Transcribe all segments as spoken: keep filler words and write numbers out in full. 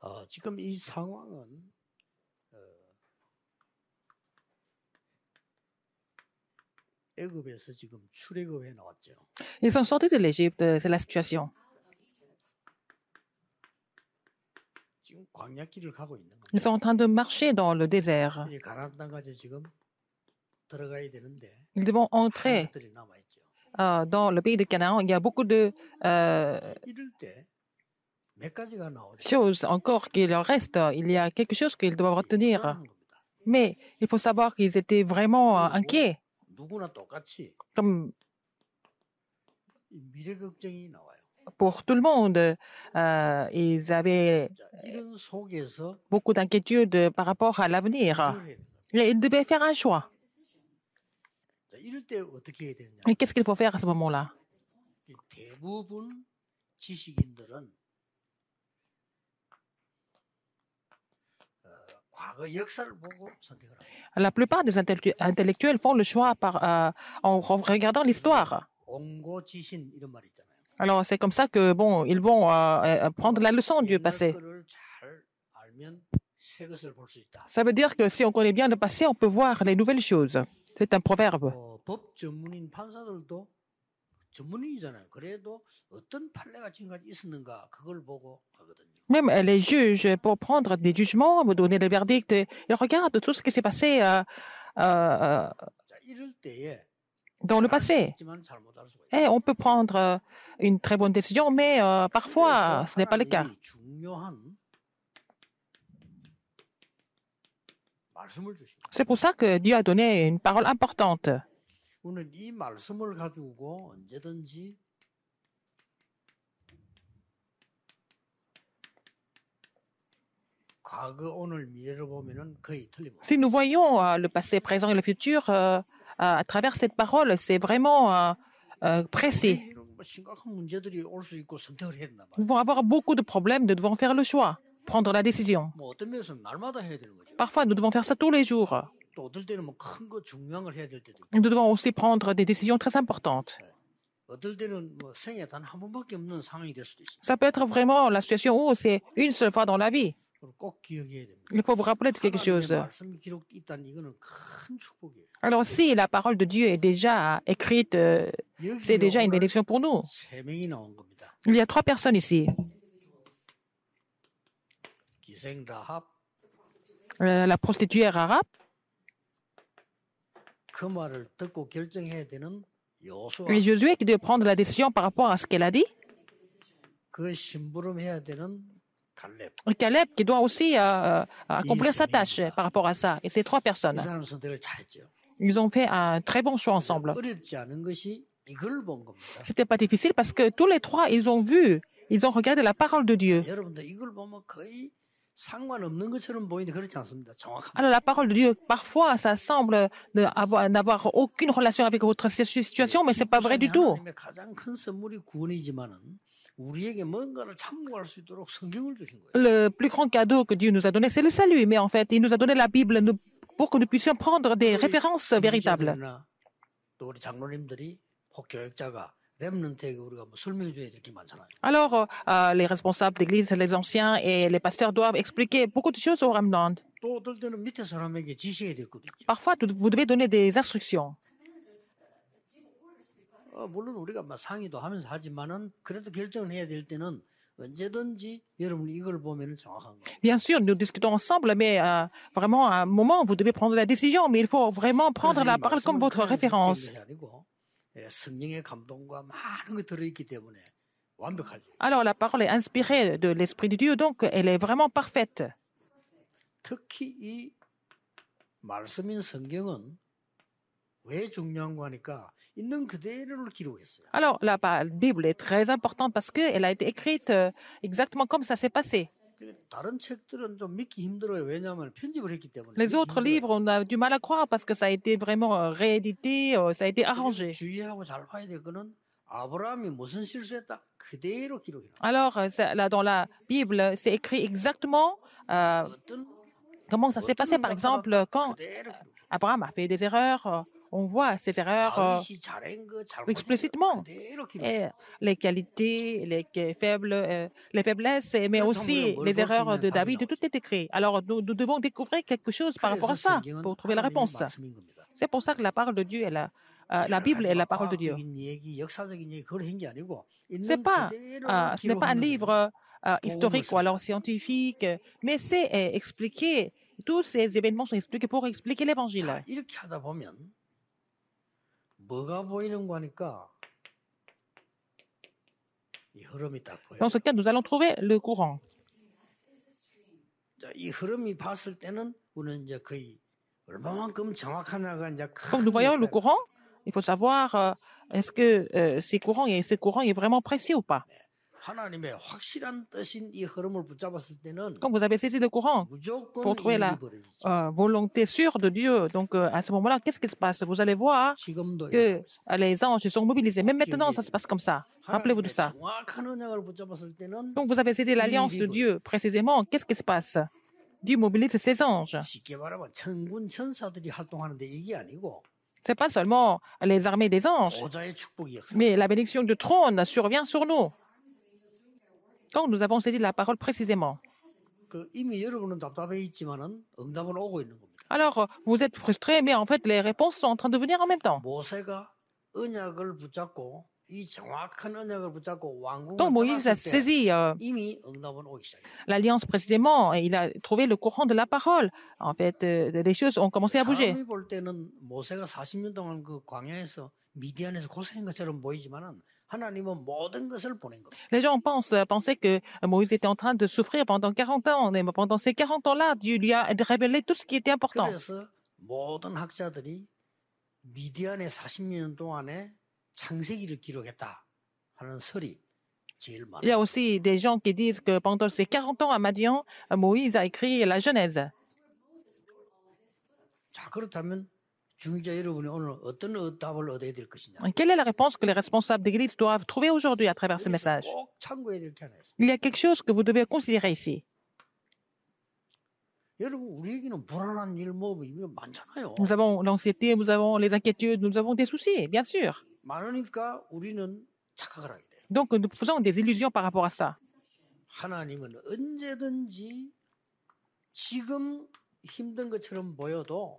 어, 지금 이 상황은 어, 애굽에서 지금 출애굽해 나왔죠. Ils sont sortis de l'Égypte, c'est la situation. 지금 광야길을 가고 있는 겁니다. Ils sont en train de marcher dans le désert. 이 가나안 땅까지 지금 들어가야 되는데 Ils devront 많은 entrer 것들이 남아 있죠. euh, dans le pays de Canaan. Il y a beaucoup de euh, 이럴 때 몇 가지가 나오죠. choses encore qui leur restent. Il y a quelque chose qu'ils doivent retenir. 불안한 겁니다. Mais il faut savoir qu'ils étaient vraiment euh, inquiets. 누구나 똑같이 Comme 이 미래 걱정이 나와요. pour tout le monde, euh, ils avaient 자, 이런 속에서 beaucoup d'inquiétudes par rapport à l'avenir. 선택을 해야 됩니다. Et ils devaient faire un choix. 자, 이럴 때 어떻게 해야 되느냐? Et qu'est-ce qu'il faut faire à ce moment-là? 이 대부분 지식인들은 어, 과거 역사를 보고 선택을 합니다. La plupart des intellectu- intellectuels font le choix par, euh, en re- regardant l'histoire. 옹고지신 이런 말 있잖아요. Alors, c'est comme ça que, bon, ils vont euh, euh, prendre la leçon du 옛날 passé. 거를 잘 알면 새 것을 볼 수 있다. Ça veut dire que si on connaît bien le passé, on peut voir les nouvelles choses. C'est un proverbe. 어, 법 전문인 판사들도 전문인이잖아요. 그래도 어떤 판례가 지금까지 있었는가 그걸 보고 하거든요. Même euh, les juges, pour prendre des jugements, pour donner des verdicts, ils regardent tout ce qui s'est passé euh, euh, 자, 이럴 때에 dans le passé. 있지만 잘못할 수가 있어요. Et on peut prendre euh, une très bonne décision, mais euh, parfois, 그래서 ce n'est pas le cas. 하나님이 중요한 말씀을 주신 거예요. C'est pour ça que Dieu a donné une parole importante. 우리는 이 말씀을 가지고 언제든지 과거, 오늘, 미래를 보면은 거의 틀림없어요. Si nous voyons euh, le passé, présent et le futur euh, à, à travers cette parole, c'est vraiment euh, euh, précis. 이런 뭐 심각한 문제들이 올 수 있고 선택을 해야 된단 Nous 말이에요. devons avoir beaucoup de problèmes, nous devons faire le choix, prendre la décision. 뭐 어떤 면에서는 날마다 해야 되는 거죠. Parfois, nous devons faire ça tous les jours. 또 어떨 때는 뭐 큰 거 중요한 걸 해야 될 때도 있고, Nous devons aussi prendre des décisions très importantes. 어떨 때는 뭐 생에 단 한 번밖에 없는 상황이 될 수도 있습니다. Ça peut être vraiment la situation où c'est une seule fois dans la vie. 그걸 꼭 기억해야 됩니다. Il faut vous rappeler de quelque chose. 하나님의 말씀이 기록 있다는 이거는 큰 축복이에요. Alors, si la parole de Dieu est déjà écrite, euh, c'est 여기에 déjà une 오늘 bénédiction pour nous. 세 명이 나온 겁니다. Il y a trois personnes ici. 기생 라합, Euh, la prostituée arabe, 그 말을 듣고 결정해야 되는 여호수아, et Josué qui doit prendre la décision par rapport à ce qu'elle a dit, 그 심부름해야 되는 갈렙. et Caleb qui doit aussi euh, euh, accomplir sa tâche par rapport à ça. Et ces trois 이 personnes, 사람 선택을 잘했죠. ils ont fait un très bon choix ensemble. 어렵지 않은 것이 이걸 본 겁니다. C'était pas difficile parce que tous les trois, ils ont vu, ils ont regardé la parole de Dieu. 여러분들 이걸 보면 거의 상관없는 것처럼 보이는데 그렇지 않습니다. 정확합니다. Alors la parole de Dieu, parfois, ça semble ne avoir- n'avoir aucune relation avec votre situation, mais c'est pas vrai du tout. 하나님의 가장 큰 선물이 구원이지만은 우리에게 뭔가를 참고할 수 있도록 성경을 주신 거예요. Le plus grand cadeau que Dieu nous a donné, c'est le salut. Mais en fait, il nous a donné la Bible nous- pour que nous puissions prendre des références véritables. 지도자들이나 또 우리 장로님들이 혹 교역자가 렘넌트에게 우리가 뭐 설명해 줘야 될 게 많잖아요. Alors, euh, les responsables d'église, les anciens et les pasteurs doivent expliquer beaucoup de choses au remnant. 또 어떨 때는 밑에 사람에게 지시해야 될 것도 있죠. Parfois, tu- vous devez donner des instructions. 어, 물론 우리가 막 상의도 하면서 하지만은 그래도 결정을 해야 될 때는 언제든지 여러분 이걸 보면 정확한 거예요. Bien sûr, nous discutons ensemble, mais euh, vraiment, à un moment, vous devez prendre la décision. Mais il faut vraiment prendre 그래서 la 이 parole comme 말씀은 votre 그냥 référence. 된 것이 아니고 예, 성령의 감동과 많은 게 들어있기 때문에 완벽하죠. Alors, la parole est inspirée de l'Esprit de Dieu, donc elle est vraiment parfaite. 특히 이 말씀인 성경은 왜 중요한 거 하니까 있는 그대로를 기록했어요. Alors, la pa- Bible est très importante parce qu'elle a été écrite euh, exactement comme ça s'est passé. 근데 다른 책들은 좀 믿기 힘들어요. 왜냐하면 편집을 했기 때문에. Les 믿기 autres 힘들어요. livres, on a du mal à croire parce que ça a été vraiment euh, réédité, euh, ça a été 그리고 arrangé. 주의하고 잘 봐야 될 거는 아브라함이 무슨 실수했다 그대로 기록해 놔요. Alors, euh, ça- là, dans la Bible, c'est écrit exactement euh, 어떤 comment ça s'est passé. Par exemple, quand 그대로 기록해. Abraham a fait des erreurs, euh, on voit ces erreurs euh, 다윗이 잘한 거 잘못한 거 explicitement. 그대로 기록. Et les qualités, les que- faibles, euh, les faiblesses, mais 그렇다면 aussi 우리가 뭘 les 볼 수 erreurs 있냐면 de 답이 David, 나오죠. tout est écrit. Alors nous, nous devons découvrir quelque chose par rapport 그래서 à ça 성경은 pour trouver la 하나님의 réponse. 말씀인 겁니다. C'est pour ça que la parole de Dieu est la, euh, la 여러 Bible 가지 est la 막 parole de Dieu. 과학적인 얘기, 역사적인 얘기 그걸 한 게 아니고 C'est 있는 pas, 그대로 euh, ce n'est pas un 기록하면서 livre euh, historique ou 복음을 alors 설명합니다. scientifique, mais c'est euh, expliqué. Tous ces événements sont expliqués pour expliquer 자, l'évangile. 이렇게 하다 보면 뭐가 보이는 거니까 이 흐름이 딱 보여요. Dans ce cas, nous allons trouver le courant. 자, 이 흐름이 봤을 때는 우리는 이제 거의 얼마만큼 정확하냐가 이제 Comme nous 큰 voyons le 역사가 courant, il faut savoir euh, est-ce que euh, ces courants et ce courant est vraiment précis ou pas. 하나님의 확실한 뜻인 이 흐름을 붙잡았을 때는 Quand vous avez saisi le courant 무조건 pour trouver 이 la 일이 벌어지죠. euh, volonté sûre de Dieu, donc euh, à ce moment-là, qu'est-ce qui se passe? Vous allez voir 지금도 que 일어나고 있어요. euh, les anges sont mobilisés. Même maintenant, ça se passe comme ça. Rappelez-vous de 하나님의 ça. 정확한 언약을 붙잡았을 때는 Donc vous avez saisi l'alliance de Dieu précisément. Qu'est-ce qui se passe? Dieu mobilise ses anges. 쉽게 말하면 천군 천사들이 활동하는데 이게 아니고 C'est pas seulement les armées des anges, 보좌의 축복이 역사. mais la bénédiction du trône survient sur nous. Quand nous avons saisi la parole précisément. 그 이미 여러분은 답답해 있지만은 응답은 오고 있는 겁니다. Alors, euh, vous êtes frustrés, mais en fait, les réponses sont en train de venir en même temps. 모세가 언약을 붙잡고 이 정확한 언약을 붙잡고 왕궁을 Quand Moïse a 떠났을 때 saisi euh, 이미 응답은 오기 시작했어요. l'alliance précisément, et il a trouvé le courant de la parole. En fait, euh, les choses ont commencé à bouger. 사람이 볼 때는 모세가 사십 년 동안 그 광야에서 미디안에서 고생한 것처럼 보이지만은 하나님은 모든 것을 보낸 겁니다. Les gens pensent, euh, pensaient que Moïse était en train de souffrir pendant quarante ans, mais pendant ces quarante ans-là, Dieu lui a révélé tout ce qui était important. 그래서 모든 학자들이 미디안의 사십 년 동안에 창세기를 기록했다 하는 설이 제일 Il y 많아요. a aussi des gens qui disent que pendant ces quarante ans à Madian, Moïse a écrit la Genèse. 자, 그렇다면 중자 여러분이 오늘 어떤 답을 얻어야 될 것이냐? Quelle est la réponse que les responsables d'église doivent trouver aujourd'hui à travers ce 여기서 message? 꼭 참고해야 될 게 하나 있어요. Il y a quelque chose que vous devez considérer ici. 여러분, 우리에게는 불안한 일, 뭐, 이런 많잖아요. Nous avons l'anxiété, nous avons les inquiétudes, nous avons des soucis, bien sûr. 많으니까 우리는 착각을 하게 돼요. Donc, nous faisons des illusions par rapport à ça. 하나님은 언제든지 지금 힘든 것처럼 보여도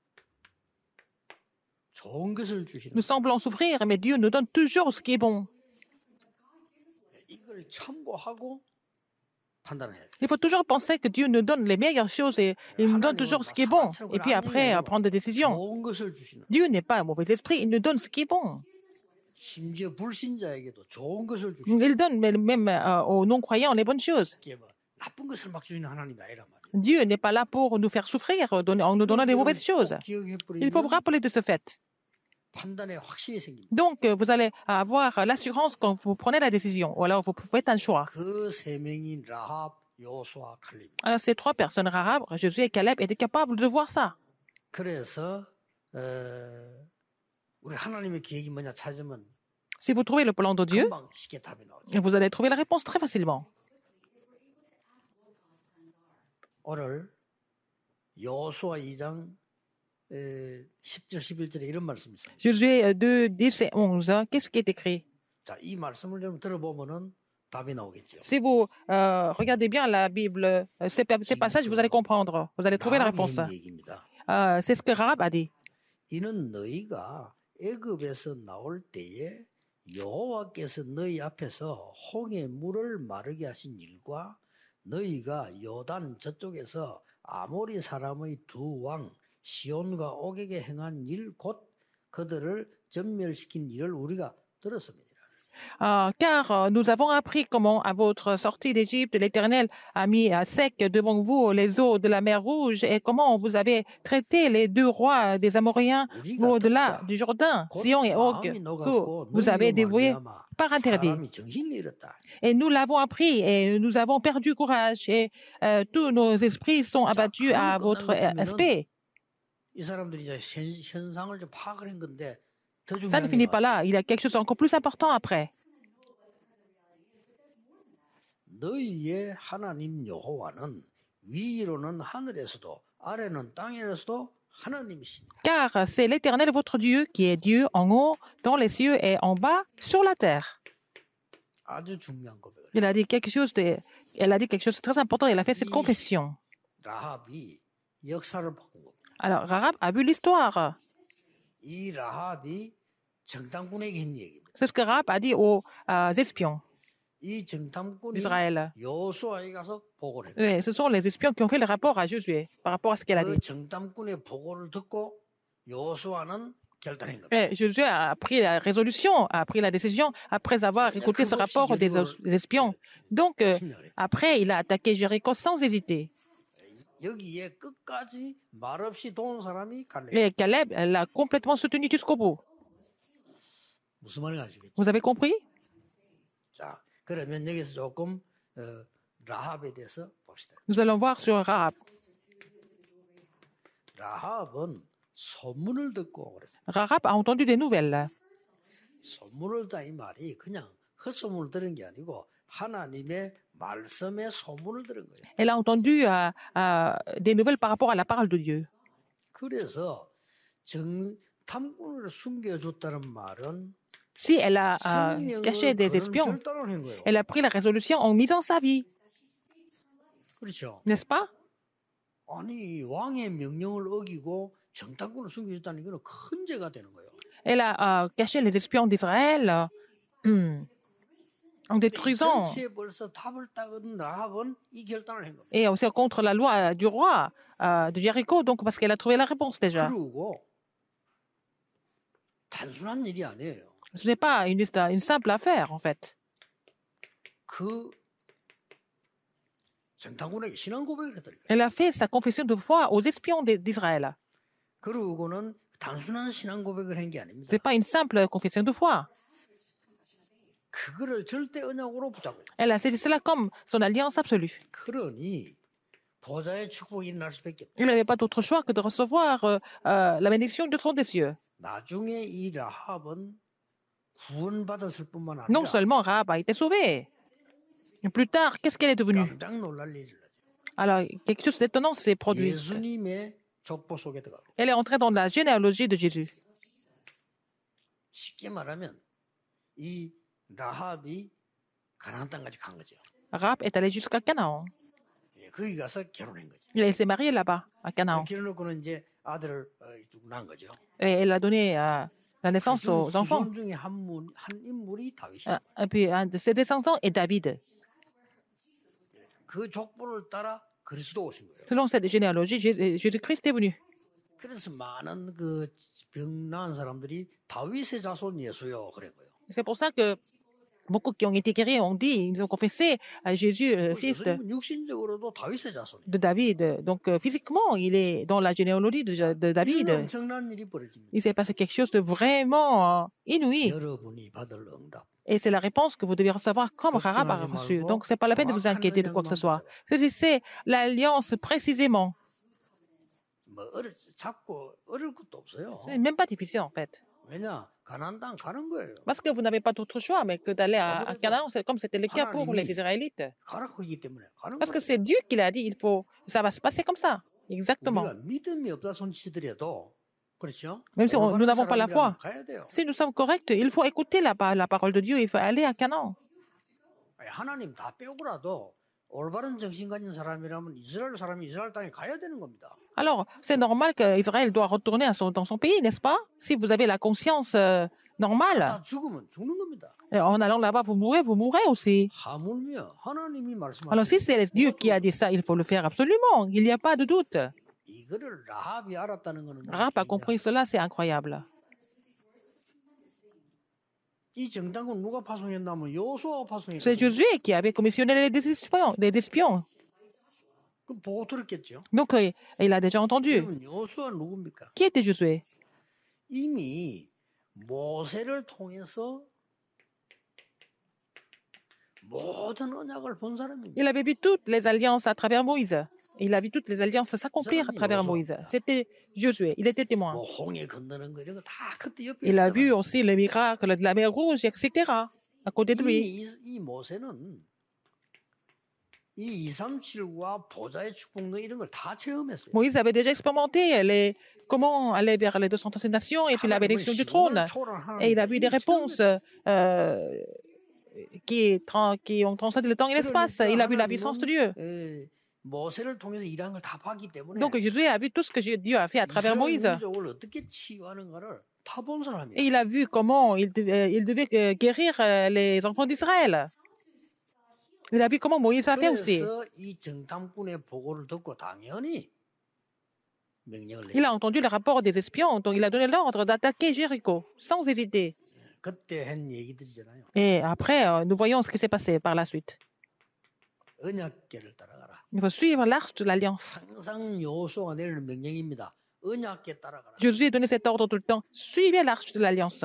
좋은 것을 주시는 Nous semblons souffrir, mais Dieu nous donne toujours ce qui est bon. 거예요. 이걸 참고하고 판단해야 돼요. Il faut toujours penser que Dieu nous donne les meilleures choses et il nous donne toujours ce qui est bon. Et puis après, euh, prendre des décisions. 좋은 것을 주시는 거예요. Dieu n'est pas un mauvais esprit, il nous donne ce qui est bon. 심지어 불신자에게도 좋은 것을 주시는 Il donne même même, euh, aux non-croyants les bonnes choses. 게 뭐, 나쁜 것을 막 주시는 하나님이 아니란 말이에요. Dieu n'est pas là pour nous faire souffrir euh, donner- en nous donnant des mauvaises choses. 꼭 기억해 Il faut vous 버리면 rappeler de ce fait. 판단에 확신이 생깁니다. Donc, euh, vous allez avoir l'assurance quand vous prenez la décision, ou alors vous faites un choix. 그 세 명이 라합, 요수아, 칼렙. Alors, ces trois personnes arabes, Josué et Caleb, étaient capables de voir ça. 그래서 어, 우리 하나님의 계획이 뭐냐 찾으면 Si vous trouvez le plan de Dieu, 금방 쉽게 답이 나오죠. vous allez trouver la réponse très facilement. 오늘 요수아 이 장 십 절 십일 절에 이런 말씀이 있어요. Josué deux, dix et onze, hein, qu'est-ce qui est écrit? 자, 이 말씀을 좀 들어보면은 답이 나오겠죠. Si vous euh, regardez bien la Bible, euh, ces, ces passages, vous allez comprendre. Vous allez trouver la réponse. 라합이 얘기입니다. Euh, c'est ce que Rahab a dit. 이는 너희가 애굽에서 나올 때에 여호와께서 너희 앞에서 홍해 물을 마르게 하신 일과 너희가 요단 저쪽에서 아모리 사람의 두 왕 시온과 옥에게 행한 일 곧 그들을 전멸시킨 일을 우리가 들었습니다. Euh, car euh, nous avons appris comment, à votre sortie d'Égypte, l'Éternel a mis à sec devant vous les eaux de la mer Rouge et comment vous avez traité les deux rois des Amoréens 우리가 au-delà 듣자 du Jourdain, 곧 Sion et Og, 마음이 que 녹았고 vous avez 너희로 dévoués 말미암아 par interdit. 사람이 정신을 잃었다. Et nous l'avons appris et nous avons perdu courage et euh, tous nos esprits sont abattus à votre euh, aspect. 이 사람들이 이제 현, 현상을 좀 파악을 한 건데 더 Ça ne 중요한 게 finit pas 뭐야? là. Il y a quelque chose encore plus important après. 너희의 하나님 여호와는 위로는 하늘에서도 아래는 땅에서도 하나님이십니다. Car c'est l'Éternel votre Dieu qui est Dieu en haut, dans les cieux et en bas, sur la terre. 아주 중요한 고백을. Il a dit quelque chose de, elle a dit quelque chose de très important. Elle a fait cette 이 confession. 라합이 역사를 바꾼 겁니다. Alors, Rahab a vu l'histoire. 이 라합이 정탐꾼에게 한 얘기입니다. C'est ce que Rahab a dit aux euh, espions 이 정탐꾼이 d'Israël. 여호수아에 가서 보고를 해요. Oui, ce sont les espions qui ont fait le rapport à Josué par rapport à ce qu'elle a 그 dit. 정탐꾼의 보고를 듣고 여호수아는 결단한 겁니다. Et Josué a pris la résolution, a pris la décision après avoir écouté ce rapport des, des espions. Donc, euh, après, il a attaqué Jéricho sans hésiter. 여기에 끝까지 말없이 도운 사람이 갈렙. Et Caleb l'a complètement soutenu jusqu'au bout. 무슨 말인지 아시겠죠? Vous avez compris? 자, 그러면 여기서 조금 어, 라합에 대해서 봅시다. Nous allons voir sur Rahab. 라합은 소문을 듣고 그랬어요. Rahab a entendu des nouvelles. 소문을 듣다 이 말이 그냥 헛소문을 들은 게 아니고 하나님의 말씀의 소문을 들은 거예요. Elle a entendu euh, euh, des nouvelles par rapport à la parole de Dieu. 그래서 정탐꾼을 숨겨줬다는 말은 Si elle a euh, caché 생명을 des 그런 espions, 결단을 한 거예요. elle a pris la résolution en misant sa vie, 그렇죠. n'est-ce pas? 아니 왕의 명령을 어기고 정탐꾼을 숨겨줬다는 이거는 큰 죄가 되는 거예요. Elle a euh, caché les espions d'Israël euh, hmm, en détruisant 전체에 벌써 답을 따은 라합은 이 결단을 한 겁니다. et aussi contre la loi du roi euh, de Jéricho, donc parce qu'elle a trouvé la réponse déjà. 그리고 단순한 일이 아니에요. Ce n'est pas une, une simple affaire, en fait. 그 정탐꾼에게 신앙 고백을 했더니 Elle a fait sa confession de foi aux espions d'Israël. 그러고는 단순한 신앙 고백을 한 게 Ce 아닙니다. n'est pas une simple confession de foi. 그거를 절대 언약으로 붙잡고 있다. Elle a saisi cela comme son alliance absolue. 그러니 보좌의 축복이 일어날 수밖에 없다. Il n'avait pas d'autre choix que de recevoir euh, euh, la bénédiction du trône des cieux. 나중에 이 라합은 구원받았을 뿐만 Non 아니라 seulement Rahab a été sauvée, mais plus tard, qu'est-ce qu'elle est devenue? 깜짝 놀랄 일을 하죠. Alors, quelque chose d'étonnant s'est produit. 예수님의 족보 속에 들어가고 Elle est entrée dans la généalogie de Jésus. 쉽게 말하면 이 라합이 가나안 땅까지 간 거죠. Rahab est allée jusqu'à Canaan. 예, 거기 가서 결혼한 거죠. Elle s'est mariée là-bas, à Canaan. 결혼해놓고는 이제 아들을 어, 쭉 낳은 거죠. Et elle a donné euh, la naissance 그중 aux enfants. 후손 중에 한, 문, 한 인물이 다윗이에요. Euh, Et puis, un de ses descendants est David. 그 족보를 따라 그리스도 오신 거예요. Selon cette généalogie, Jé- Jésus-Christ est venu. 그래서 많은 그 병 나은 사람들이 다윗의 자손 예수요 그런 거예요. C'est pour ça que beaucoup qui ont été guéris ont dit, ils ont confessé à Jésus, euh, fils de, 예수님은 육신적으로도 다윗의 자손이에요. de David. Donc, euh, physiquement, il est dans la généalogie de, de 이런 David. 엄청난 일이 벌어집니다. Il s'est passé quelque chose de vraiment euh, inouï. 여러분이 받을 응답. Et c'est la réponse que vous devez recevoir comme Rahab a reçu. Donc, c'est pas la peine de vous inquiéter de quoi que ce soit. Saisissez l'alliance précisément. 뭐 어려 잡고 어려울 것도 없어요. Ce n'est même pas difficile, en fait. 왜냐 가나안 땅 가는 거예요. Parce que vous n'avez pas d'autre choix, mais que d'aller à, à Canaan, c'est comme c'était le cas pour les Israélites. 가라고 하기 때문에 가는 Parce que 거예요. c'est Dieu qui l'a dit, il faut, ça va se passer comme ça. Exactement. 우리가 믿음이 없다 손치더라도 그렇죠? Même si on- nous n'avons pas la foi. 가야 돼요. Si nous sommes corrects, il faut écouter la, pa- la parole de Dieu, il faut aller à Canaan. 아니, 하나님 다 빼고라도 올바른 정신 가진 사람이라면 이스라엘 사람이 이스라엘 땅에 가야 되는 겁니다. Alors, c'est normal qu'Israël doit retourner à son- dans son pays, n'est-ce pas? Si vous avez la conscience euh, normale, 다 죽으면 죽는 겁니다. et en allant là-bas, vous mourrez, vous mourrez aussi. 하물며 하나님이 Alors, si 말씀하시는 c'est Dieu qui a dit ça, il faut le faire absolument. Il n'y a pas de doute. 이거를 라합이 알았다는 거는 Rahab a 무슨 compris cela, c'est incroyable. 이 정당군 누가 파송했나면 여호수아가 파송했거든요. C'est Josué qui avait commissionné les espions. Les espions. 그럼 보고 들었겠죠. Donc, euh, il a déjà entendu. 그러면 여호수아 누굽니까? Qui était Josué? 이미 모세를 통해서 모든 언약을 본 사람입니다. Il avait vu toutes les alliances à travers Moïse. Il a vu toutes les alliances s'accomplir à travers Moïse. C'était Josué. Il était témoin. 뭐 홍해 건너는 거 이런 거 다 그때 옆에 Il a vu 있었잖아요. aussi le miracle de la mer Rouge, et cetera, à côté de 이미 lui. 이, 이 모세는 이 이백삼십칠과 보좌의 축복 등 이런 걸 다 체험했어요. Moïse avait déjà expérimenté les, comment aller vers les deux cent trente nations et puis la 하나님은 bénédiction du 시공을 trône. 초월한 Et il a 하나님이다. vu des 이걸 réponses 체험했다. euh, qui, tra- qui ont transcendé le temps et l'espace. 그러니까 Il a vu la puissance de Dieu. 하나님은 에, 모세를 통해서 일한 걸 다 봤기 때문에 Donc Josué a vu tout ce que Dieu a fait à travers 이스라엘 Moïse. 민족을 어떻게 치유하는가를 다 본 사람이에요. Et il a vu comment il devait, il devait euh, guérir euh, les enfants d'Israël. Il a vu comment Moïse a fait aussi. 그래서 이 정탐꾼의 보고를 듣고 당연히 명령을 Il 내려. a entendu le rapport des espions, donc il a donné l'ordre d'attaquer Jéricho sans hésiter. 그때 한 얘기들이잖아요. Et après, euh, nous voyons ce qui s'est passé par la suite. 언약궤를 따라가라. Il faut suivre l'arche de l'alliance. 항상 여호수아가 내리는 명령입니다. 언약궤 따라가라. Josué donnait cet ordre tout le temps. Suivez l'arche de l'alliance.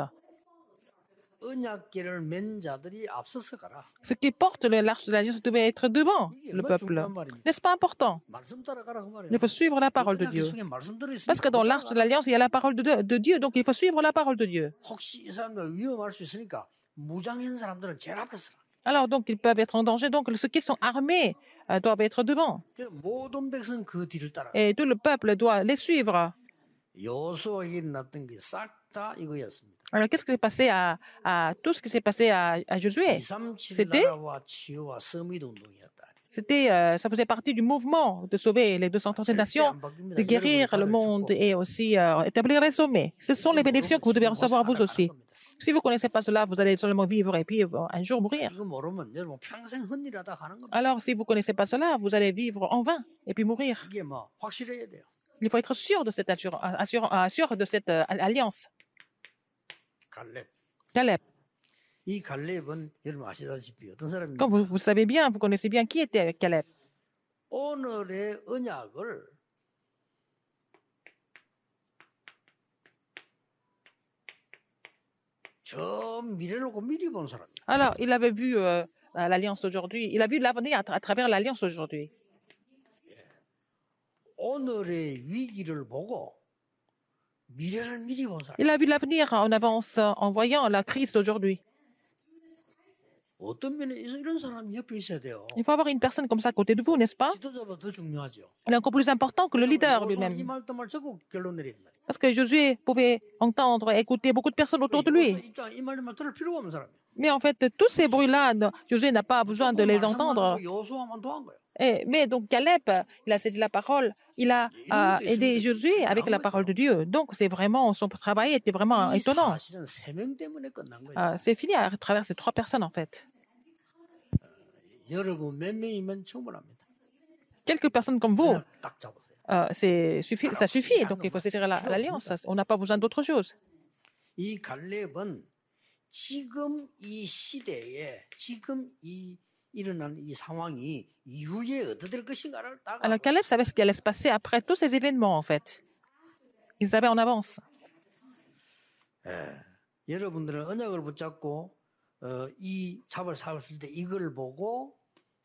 언약궤를 맨 자들이 앞서서 가라. Ce qui porte le- l'arche de l'alliance devait être devant 이게 le 얼마나 peuple. 중요한 말입니까? N'est-ce pas important? 말씀 따라가라 그 말이에요. Il faut suivre la parole de 언약궤 Dieu. 속에 말씀 들어있으니까 Parce que dans l'arche de l'alliance, il y a la parole de, de Dieu, donc il faut suivre la parole de Dieu. 혹시 이 사람들 위험할 수 있으니까 무장한 사람들은 제일 앞에 서라. Alors, donc, ils peuvent être en danger. Donc, ceux qui sont armés euh, doivent être devant. 그래서 모든 백성 그 뒤를 따라가. Et tout le peuple doit les suivre. 여호수아에게 일어났던 게 싹 다 이거였습니다. Alors, qu'est-ce qui s'est passé à, à tout ce qui s'est passé à, à Josué? 이백삼십칠 C'était- 나라와 치유와 서밋 운동이었다. C'était, euh, ça faisait partie du mouvement de sauver les deux cent trente nations, de guérir le monde et aussi euh, établir les sommets. Ce sont les bénédictions que vous devez recevoir vous aussi. Si vous ne connaissez pas cela, vous allez seulement vivre et puis euh, un jour mourir. 이거 모르면 여러분 평생 헛일하다 가는 겁니다. Alors, si vous ne connaissez pas cela, vous allez vivre en vain et puis mourir. 이게 뭐 확실해야 돼요. Il faut être sûr de cette, assur- assur- assur- de cette euh, alliance. 갈렙. Caleb, 이 갈렙은 여러분 아시다시피 어떤 사람입니까? comme vous, vous savez bien, vous connaissez bien qui était avec Caleb. 오늘의 언약을 저 미래를 놓고 미리 본 사람이에요. Alors, il avait vu euh, l'alliance d'aujourd'hui. Il a vu l'avenir à, tra- à travers l'alliance d'aujourd'hui. 오늘의 위기를 보고 미래를 미리 본 사람. Il a vu l'avenir en avance euh, en voyant la crise d'aujourd'hui. 어떤 면에서 이런 사람이 옆에 있어야 돼요. Il faut avoir une personne comme ça à côté de vous, n'est-ce pas? 지도자보다 더 중요하죠. Il est encore plus important que le leader 이 lui-même. 말 또 말 적고 결론 내린다. Parce que Josué pouvait entendre, écouter beaucoup de personnes autour de lui. 입장 이 말만 들을 필요가 없는 사람이에요. Mais en fait, tous ces bruits-là, non, Josué n'a pas besoin de les entendre. 여호수아만 도한 거예요. Et- mais donc Caleb, il a saisi la parole, il a euh, aidé Josué avec la parole de Dieu. Donc c'est vraiment, son travail était vraiment 이 étonnant. 사실은 세 명 때문에 끝난 거예요. Euh, c'est fini à travers ces trois personnes en fait. 여러분 몇 명이면 충분합니다. Quelques personnes comme vous, 그냥 딱 잡으세요. euh, c'est suffi- ça suffit. Donc il faut saisir la- l'alliance. On n'a pas besoin d'autre chose. 이 갈렙은 지금 이 시대에 지금 이 일어난 이 상황이 이후에 어떻게 될 것인가를 딱 Alors 알고 Caleb savait ce qui allait se passer après tous ces événements en fait. Il savait en avance. 예. 여러분들은 언약을 붙잡고 어, 이 잡을 잡았을 때 이걸 보고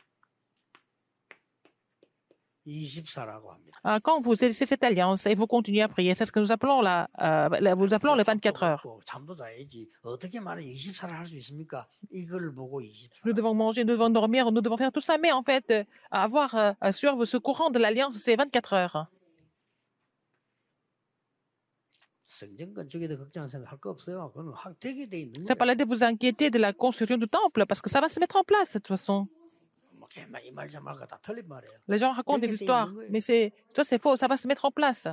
이십사라고 합니다. Euh, Quand vous saisissez cette alliance et vous continuez à prier, c'est ce que nous appelons la, euh, la- nous appelons les vingt-quatre heures. 꼭 잠도 자야지 어떻게 말해 이십사를 할 수 있습니까? 이걸 보고 이십사. Nous devons manger, nous devons dormir, nous devons faire tout ça. Mais en fait, euh, avoir euh, sur ce courant de l'alliance, c'est vingt-quatre heures. 성전 건축에도 걱정하는 사람 할 거 없어요. 그건 하- 되게 돼 있는 Ça 거예요. parlait de vous inquiéter de la construction du temple parce que ça va se mettre en place de toute façon. 뭐 이말 저 말과 다 틀린 말이에요. Les gens racontent des histoires, mais c'est, toi c'est faux, ça va se mettre en place.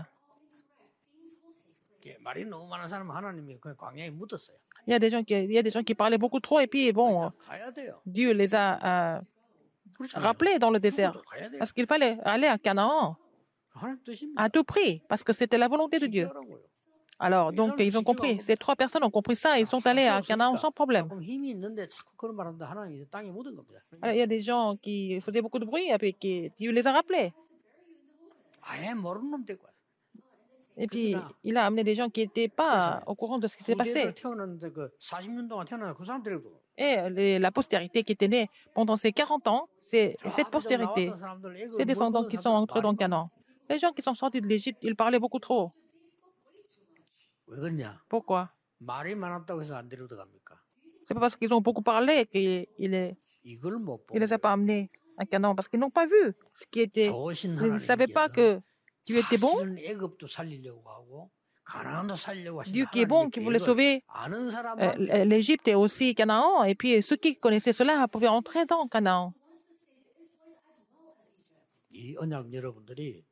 이게 말이 너무 많은 사람은 하나님이 그냥 광야에 묻었어요. Il y a des gens qui, il y a des gens qui parlaient beaucoup trop et puis bon, 가야 돼요. Dieu les a euh, 그렇잖아요. rappelés dans le désert 죽어도 가야 돼요. parce qu'il fallait aller à Canaan 하나님 뜻입니다. à tout prix parce que c'était la volonté de Dieu. 지켜라고요. Alors donc ils ont compris, ces trois personnes ont compris ça, ils sont allés à Canaan sans problème. 조금 힘이 있는데 자꾸 그런 말하는데 하나님이 땅에 묻은 겁니다. Alors, il y a des gens qui faisaient beaucoup de bruit et puis qui, Dieu les a rappelés. 아예 모르는 놈 데리고 왔어요. Et puis il a amené des gens qui n'étaient pas au courant de ce qui s'était passé. 후대들 태어났는데 그 사십 년 동안 태어난 그 사람 데리고 Et les- la postérité qui était née pendant ces quarante ans, c'est cette postérité, ces descendants qui sont entrés dans Canaan. Les gens qui sont sortis de l'Égypte, ils parlaient beaucoup trop. 왜 그러냐? Pourquoi? 말이 많았다고 해서 안 데려도 갑니까? C'est pas parce qu'ils ont beaucoup parlé qu'il il est- 이걸 못 il les a 보고 pas amenés. à Canaan parce qu'ils n'ont pas vu ce qui était. 좋으신 Ils ne savaient pas 하나님께서 que Dieu était bon. 사실은 애굽도 살리려고 하고 가나안도 살리려고 하시는 Dieu qui est bon, 하나님의 qui voulait 계획을 sauver 아는 euh, 사람만 l'Égypte et aussi Canaan. Et puis ceux qui connaissaient cela pouvaient entrer dans Canaan. 이 언약 여러분들이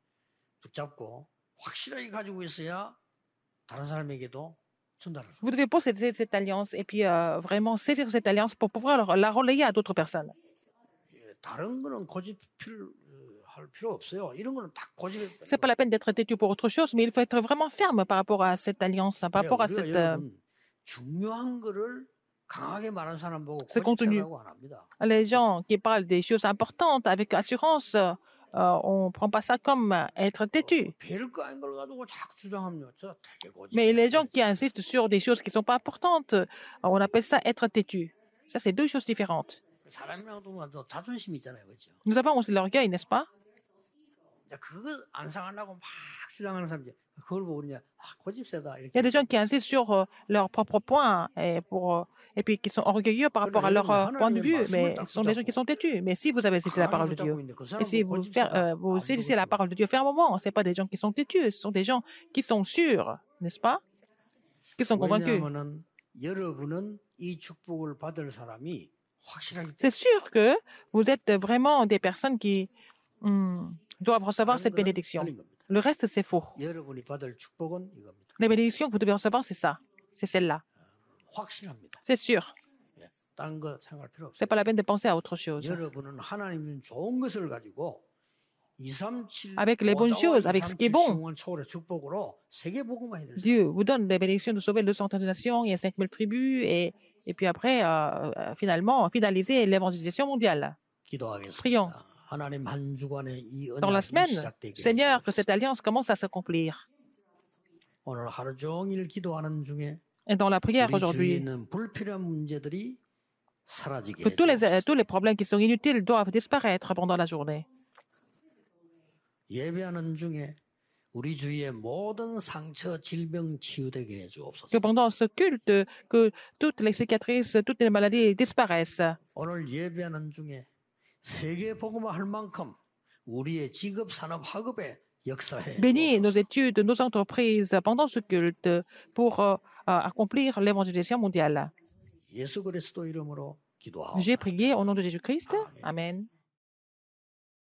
붙잡고 확실하게 가지고 있어야 다른 사람에게도 전달을 합니다. Vous devez posséder cette alliance et puis euh, vraiment saisir cette alliance pour pouvoir leur- la relayer à d'autres personnes. 예, 다른 거는 고집 필요, 할 필요 없어요. 이런 거는 다 고집에 C'est pas la peine d'être têtu pour autre chose, mais il faut être vraiment ferme par rapport à cette alliance, par rapport à 우리가 cette, euh, 여러분 중요한 거를 강하게 말하는 사람 보고 ce contenu. 고집해가고 안 합니다. Les gens qui parlent des choses importantes avec assurance, euh, on ne prend pas ça comme euh, être têtu. 별거 아닌 걸 가지고 자꾸 주장하면 저 되게 고집. Mais les gens qui insistent sur des choses qui ne sont pas importantes, euh, on appelle ça être têtu. Ça, c'est deux choses différentes. 사람이랑 동안 또 자존심 있잖아요, 그렇죠? Nous avons aussi l'orgueil, n'est-ce pas? 이제 그거 안 상하려고 막 주장하는 사람들 그걸 보고 그냥 아, 고집 세다 Il y 이렇게. a des gens qui insistent sur euh, leurs propres points et, pour, euh, et puis qui sont orgueilleux par rapport à leur euh, point de vue, mais ce sont des gens qui sont têtus. Mais si vous avez saisi la parole de Dieu, et si vous, faire, euh, vous saisissez la parole de Dieu fermement, ce n'est pas des gens qui sont têtus, ce sont des gens qui sont sûrs, n'est-ce pas? Qui sont convaincus. 왜냐하면은 여러분은 이 축복을 받을 사람이 확실하기 때문에. C'est sûr que vous êtes vraiment des personnes qui hum, doivent recevoir cette bénédiction. 틀린 겁니다. Le reste, c'est faux. 여러분이 받을 축복은 이겁니다. Les bénédictions que vous devez recevoir, c'est ça. C'est celle-là. 확실합니다. C'est sûr. 예, 다른 거 생각할 필요 없어요. C'est pas la peine de penser à autre chose. 여러분은 하나님 좋은 것을 가지고 이삼칠 Avec les bonnes choses, avec ce qui est bon. 초월의 축복으로 세계 복음화 해드릴 Dieu vous donne les bénédictions de sauver deux cent trente nations, il y a cinq mille tribus, et, et puis après, euh, euh, finalement, finaliser l'évangélisation mondiale. 기도하겠습니다. Prions. 하나님 한 주간에 이 Dans la 언약이 semaine, 시작되게 Seigneur, que 해주옵소서. cette alliance commence à s'accomplir. 오늘 하루 종일 기도하는 중에 Et dans la prière 우리 주위에 aujourd'hui, 있는 불필요한 문제들이 사라지게 que tous les, 해주옵소서. tous les problèmes qui sont inutiles doivent disparaître pendant la journée. 예배하는 중에 우리 주위의 모든 상처, 질병 치유되게 해주옵소서. Que pendant ce culte, que toutes les cicatrices, toutes les maladies disparaissent. 오늘 예배하는 중에 세계 복음화 할 만큼 우리의 직업, 산업, 학업에 역사해 Bénis nos 주옵소서. études, nos entreprises pendant ce culte pour euh, euh, accomplir l'évangélisation mondiale. 예수 그리스도 이름으로 J'ai 기도하옵나이다. prié au nom de Jésus-Christ. Amen.